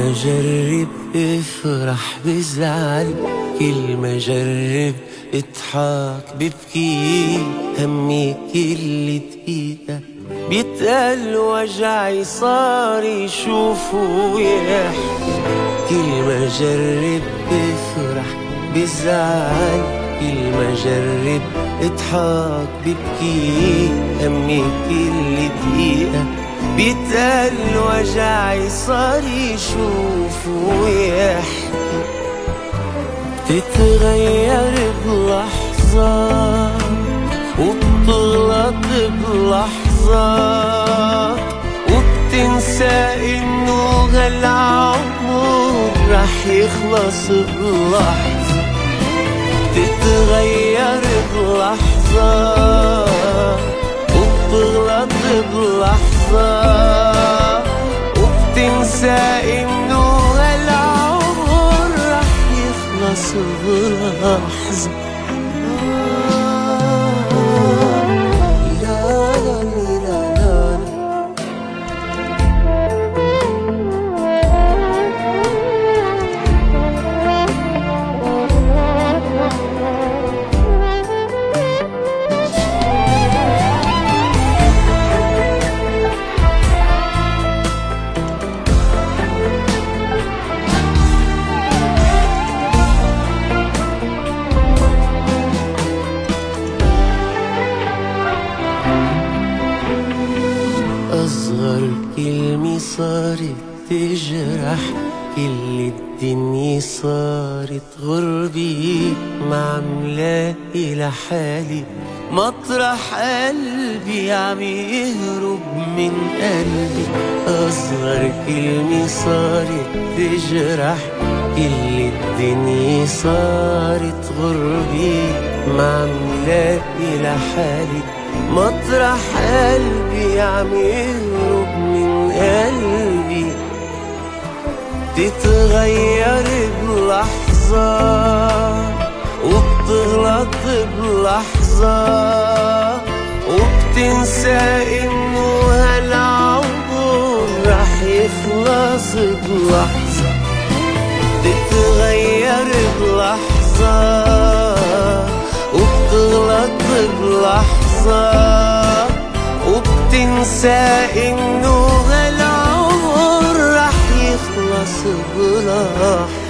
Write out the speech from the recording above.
ما جرب افرح بزعل، كل ما جرب اضحك ببكي، همي كل دقيقة بيتقل وجعي صار يشوفه ويحكي. كل ما جرب افرح بزعل، كل ما جرب اضحك ببكي، همي كل دقيقة بيتقل وجعي صار يشوف ويحكي. تتغير بلحظة وبتغلط بلحظة، وبتنسى انه هالعمر رح يخلص بلحظة. تتغير بلحظة وبتغلط بلحظة، وبتنسى انه هالعمر رح يخلص بلحظة. أصغر كلمة صارت تجرح، كل الدنيا صارت غربي، ما عم لاقي لحالي مطرح قلبي عم يهرب من قلبي. أصغر كلمة صارت تجرح، كل الدنيا صارت غربي، ما عم لاقي لحالي مطرح قلبي عم يهرب من قلبي. تتغير بلحظة وبتغلط بلحظة، وبتنسى انه هالعمر رح يخلص بلحظة. تتغير بلحظة وبتغلط بلحظة، وبتنسى انه هالعمر رح يخلص بلحظة.